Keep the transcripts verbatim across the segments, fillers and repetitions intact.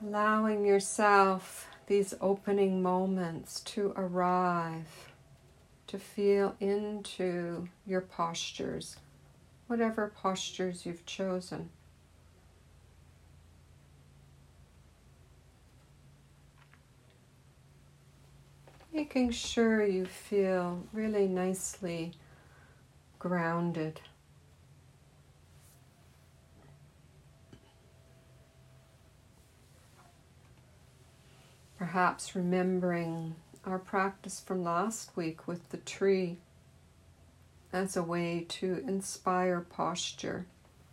Allowing yourself these opening moments to arrive, to feel into your postures, whatever postures you've chosen. Making sure you feel really nicely grounded. Perhaps remembering our practice from last week with the tree as a way to inspire posture.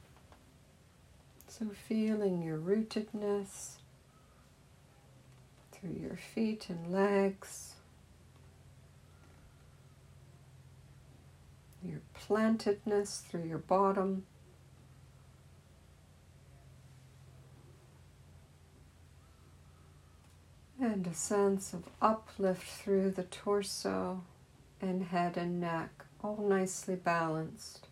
So feeling your rootedness through your feet and legs, your plantedness through your bottom, and a sense of uplift through the torso and head and neck, all nicely balanced.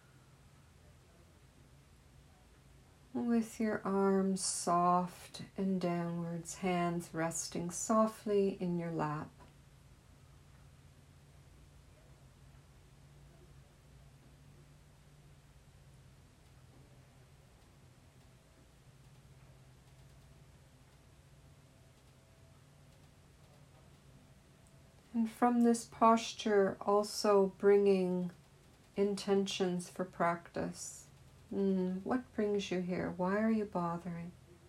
With your arms soft and downwards, hands resting softly in your lap. And from this posture, also bringing intentions for practice. Mm, what brings you here? Why are you bothering?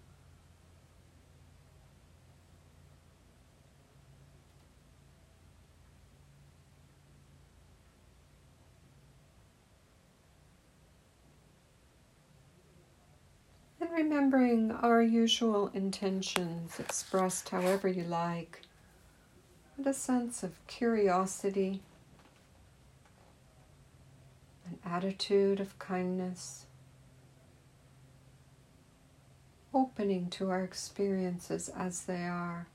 And remembering our usual intentions expressed however you like, with a sense of curiosity, an attitude of kindness, opening to our experiences as they are.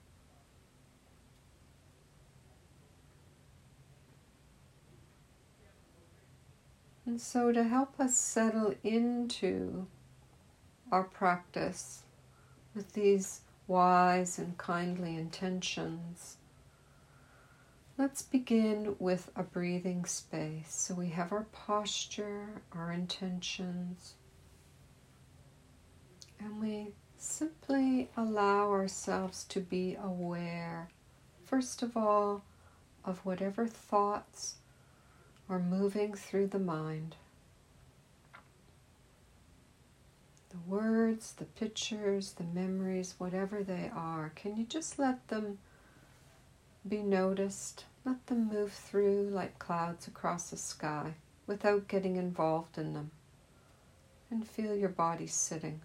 And so to help us settle into our practice with these wise and kindly intentions, let's begin with a breathing space. So we have our posture, our intentions, and we simply allow ourselves to be aware, first of all, of whatever thoughts are moving through the mind. The words, the pictures, the memories, whatever they are, can you just let them be noticed? Let them move through like clouds across the sky without getting involved in them. And feel your body sitting.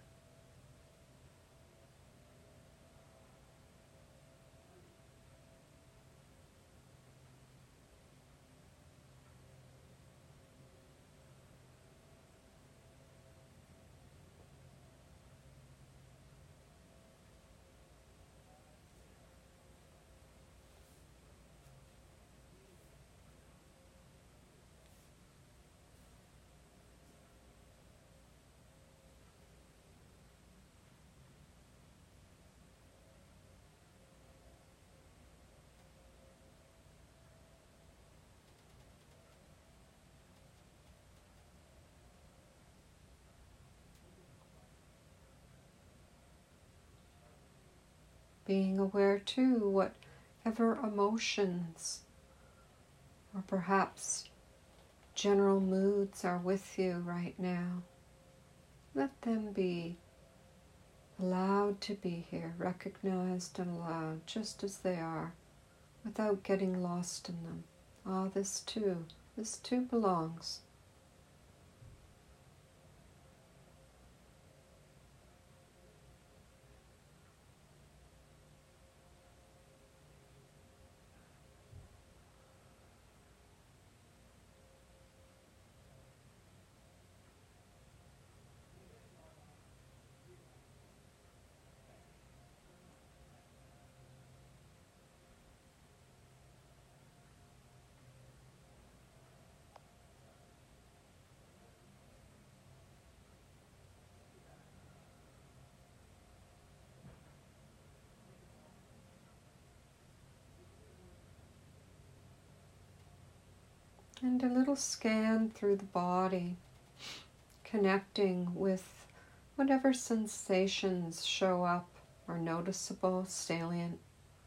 Being aware too, whatever emotions or perhaps general moods are with you right now, let them be allowed to be here, recognized and allowed just as they are, without getting lost in them. Ah, this too, this too belongs. And a little scan through the body, connecting with whatever sensations show up are noticeable, salient,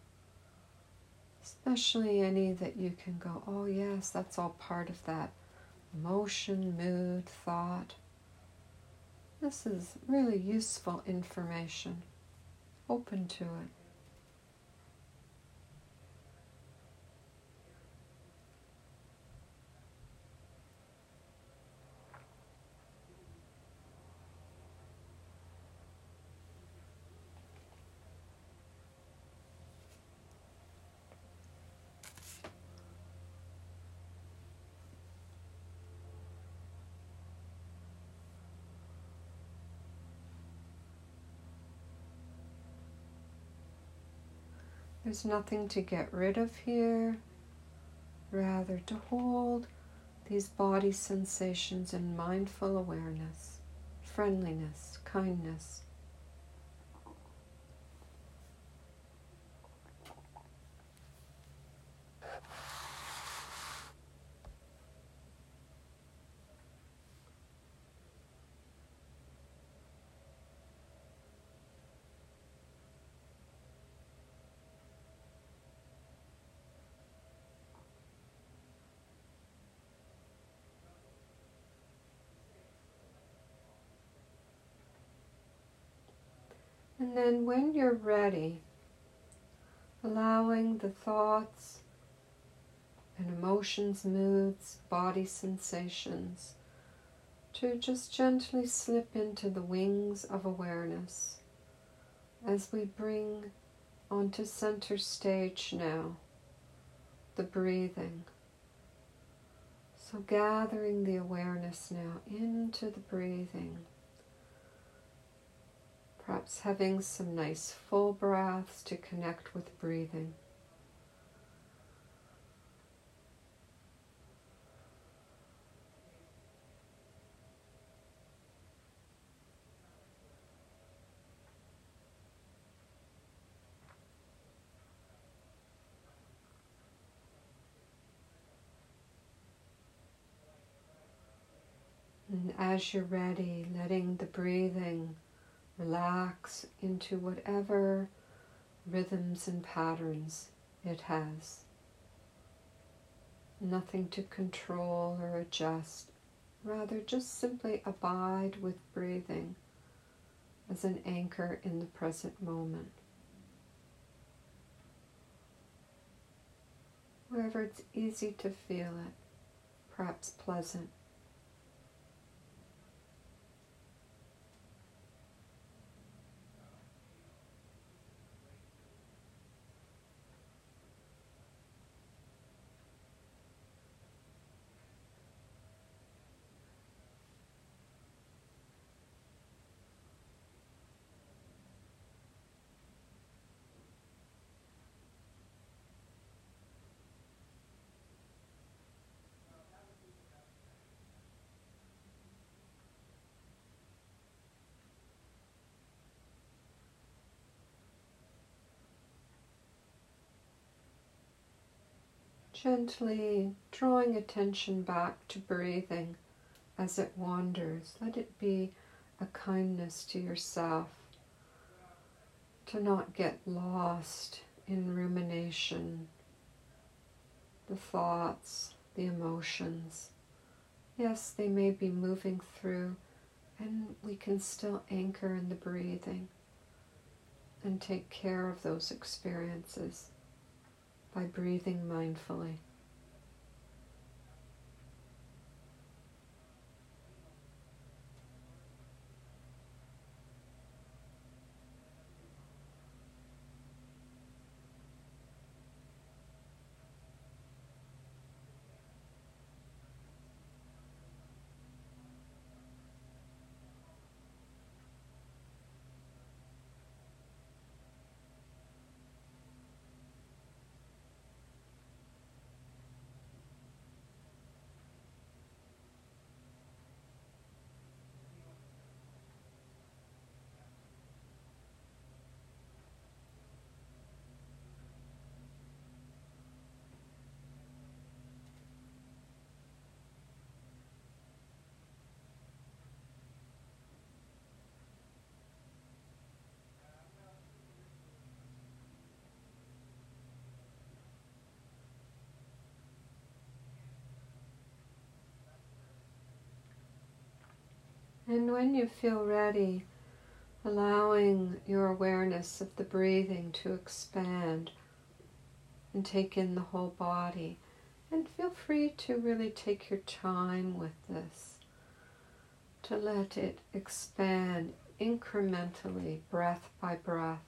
especially any that you can go, oh yes, that's all part of that emotion, mood, thought. This is really useful information. Open to it. There's nothing to get rid of here, rather to hold these body sensations in mindful awareness, friendliness, kindness. And then when you're ready, allowing the thoughts and emotions, moods, body sensations to just gently slip into the wings of awareness as we bring onto center stage now the breathing. So gathering the awareness now into the breathing. Perhaps having some nice full breaths to connect with breathing. And as you're ready, letting the breathing relax into whatever rhythms and patterns it has. Nothing to control or adjust, rather just simply abide with breathing as an anchor in the present moment. Wherever it's easy to feel it, perhaps pleasant. Gently drawing attention back to breathing as it wanders. Let it be a kindness to yourself to not get lost in rumination, the thoughts, the emotions. Yes, they may be moving through, and we can still anchor in the breathing and take care of those experiences by breathing mindfully. And when you feel ready, allowing your awareness of the breathing to expand and take in the whole body. And feel free to really take your time with this, to let it expand incrementally, breath by breath.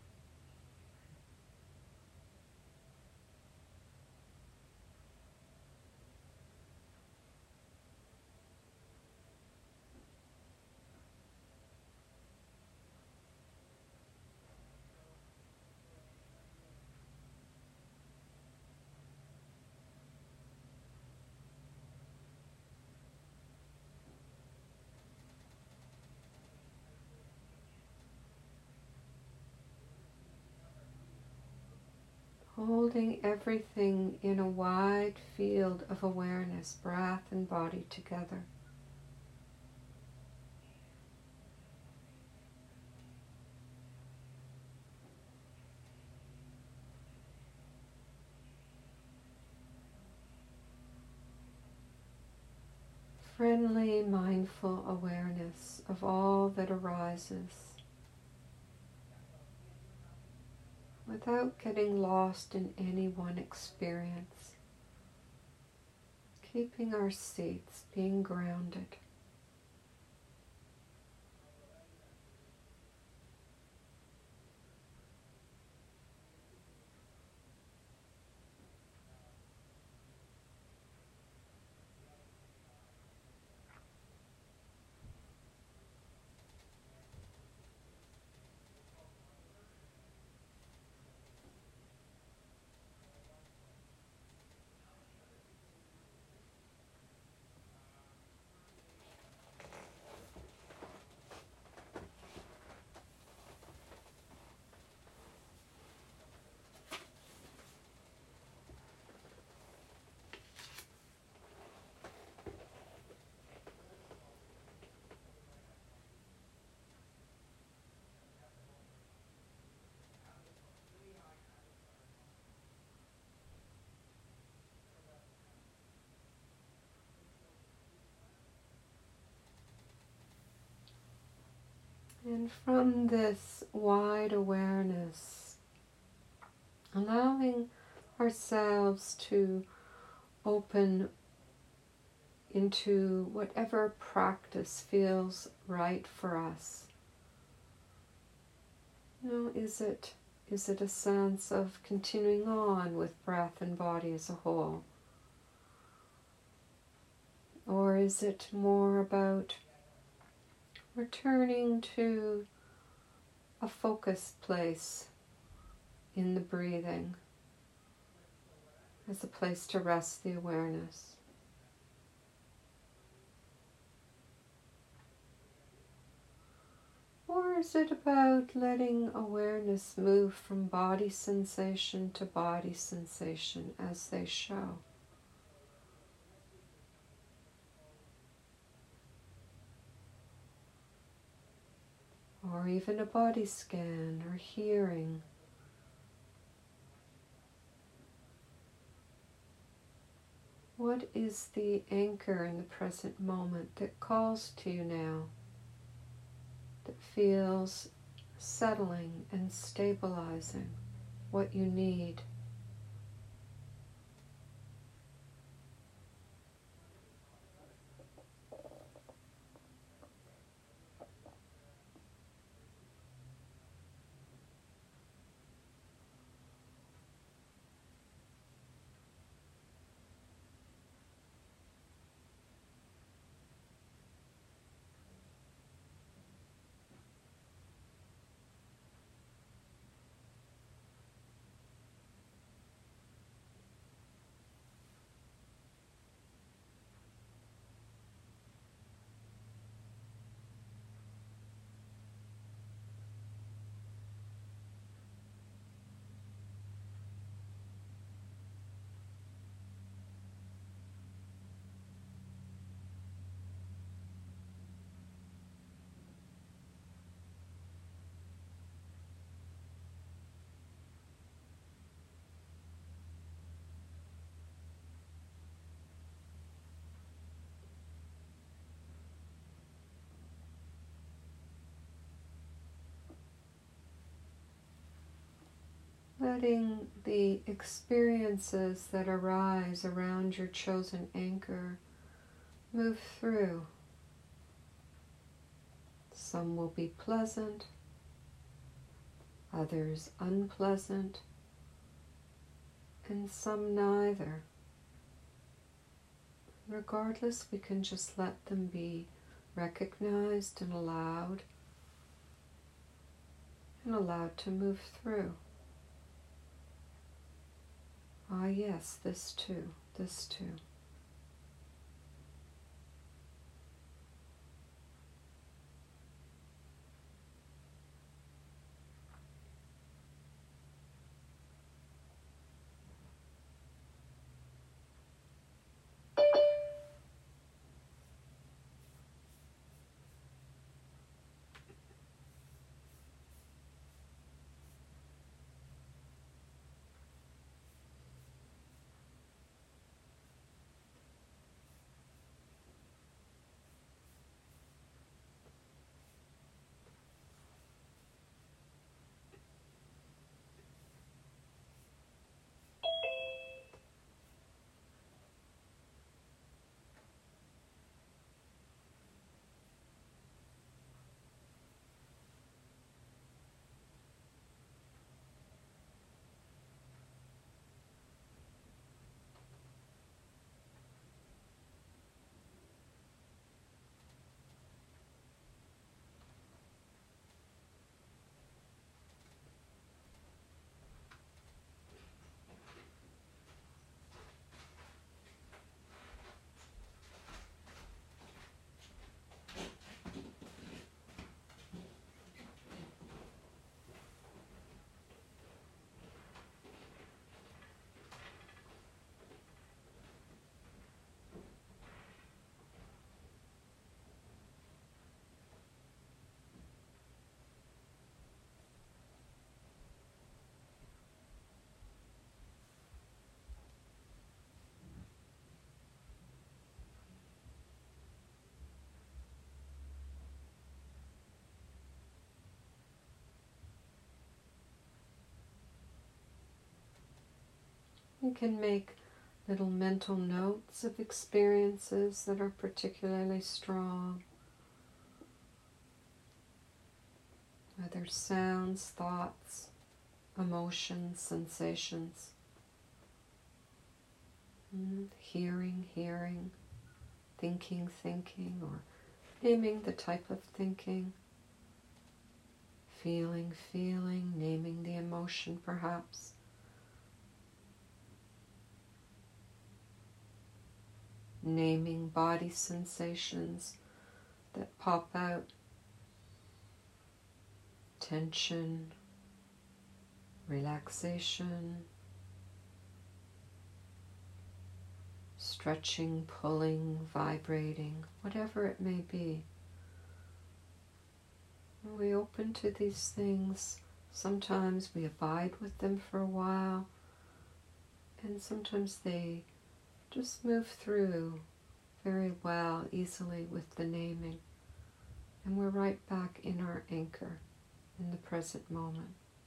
Holding everything in a wide field of awareness, breath and body together. Friendly, mindful awareness of all that arises, without getting lost in any one experience, keeping our seats, being grounded. And from this wide awareness, allowing ourselves to open into whatever practice feels right for us. You know, is it is it a sense of continuing on with breath and body as a whole? Or is it more about returning to a focused place in the breathing as a place to rest the awareness? Or is it about letting awareness move from body sensation to body sensation as they show? Or even a body scan or hearing. What is the anchor in the present moment that calls to you now, that feels settling and stabilizing, what you need? letting the experiences that arise around your chosen anchor move through. Some will be pleasant, others unpleasant, and some neither. Regardless, we can just let them be recognized and allowed, and allowed to move through. Ah, yes, this too, this too. You can make little mental notes of experiences that are particularly strong, whether sounds, thoughts, emotions, sensations. Mm, hearing, hearing, thinking, thinking, or naming the type of thinking. Feeling, feeling, naming the emotion perhaps. Naming body sensations that pop out. Tension, relaxation, stretching, pulling, vibrating, whatever it may be. When we open to these things, sometimes we abide with them for a while, and sometimes they just move through very well, easily with the naming. And we're right back in our anchor, in the present moment.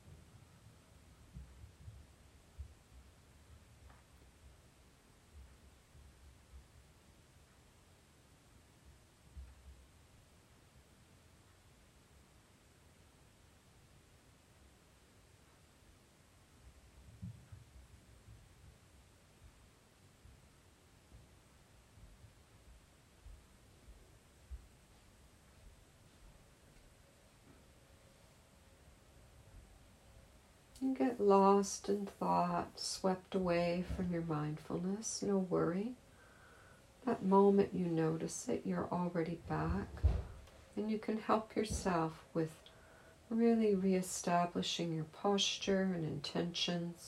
You get lost in thought, swept away from your mindfulness, no worry. That moment you notice it, you're already back, and you can help yourself with really reestablishing your posture and intentions,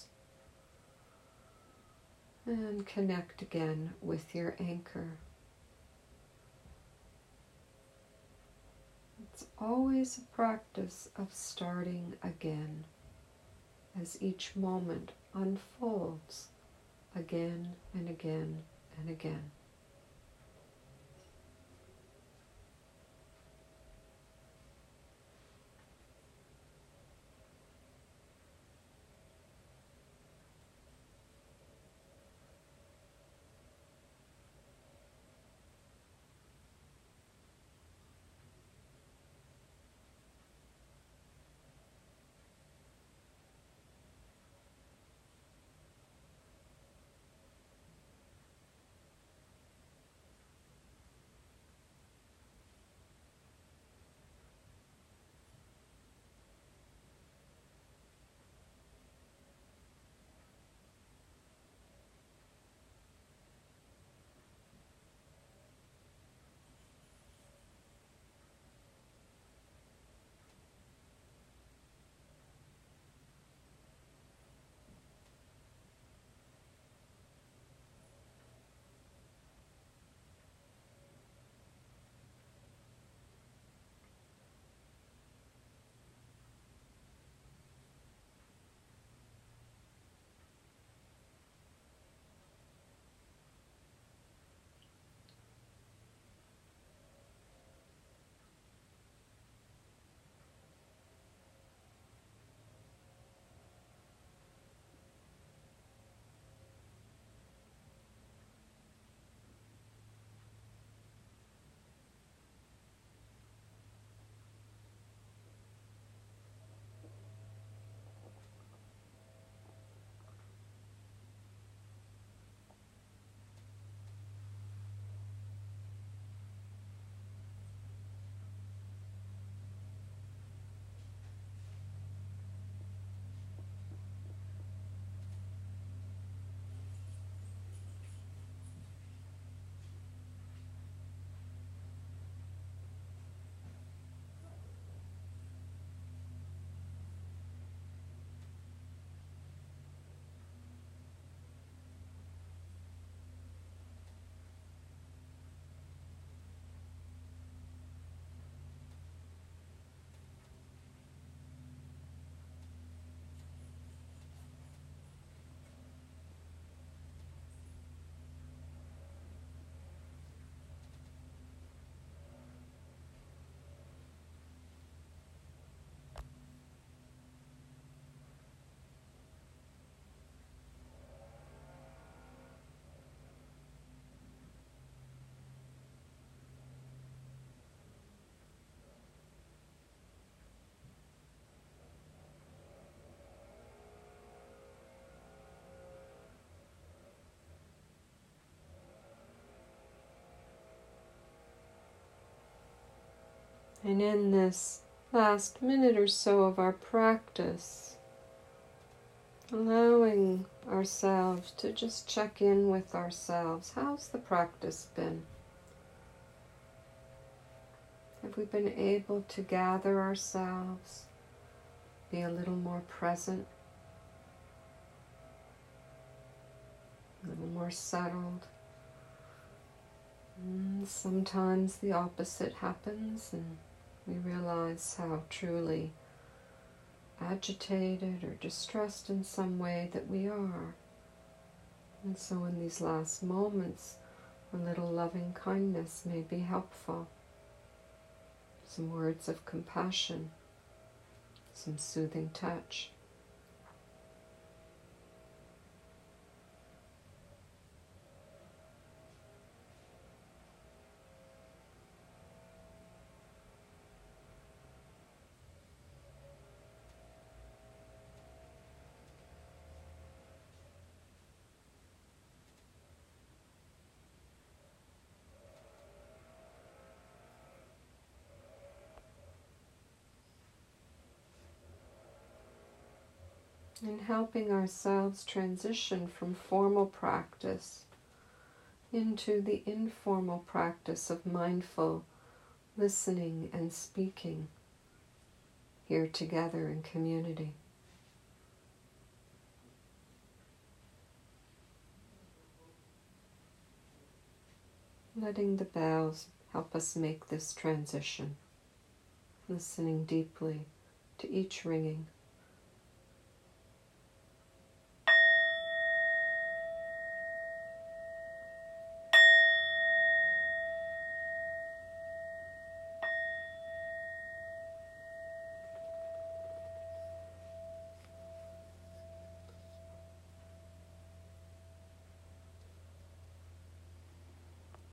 and connect again with your anchor. It's always a practice of starting again, as each moment unfolds again and again and again. And in this last minute or so of our practice, allowing ourselves to just check in with ourselves. How's the practice been? Have we been able to gather ourselves, be a little more present, a little more settled? And sometimes the opposite happens and we realize how truly agitated or distressed in some way that we are. And so in these last moments, a little loving kindness may be helpful. Some words of compassion, some soothing touch. And helping ourselves transition from formal practice into the informal practice of mindful listening and speaking here together in community. Letting the bells help us make this transition, listening deeply to each ringing.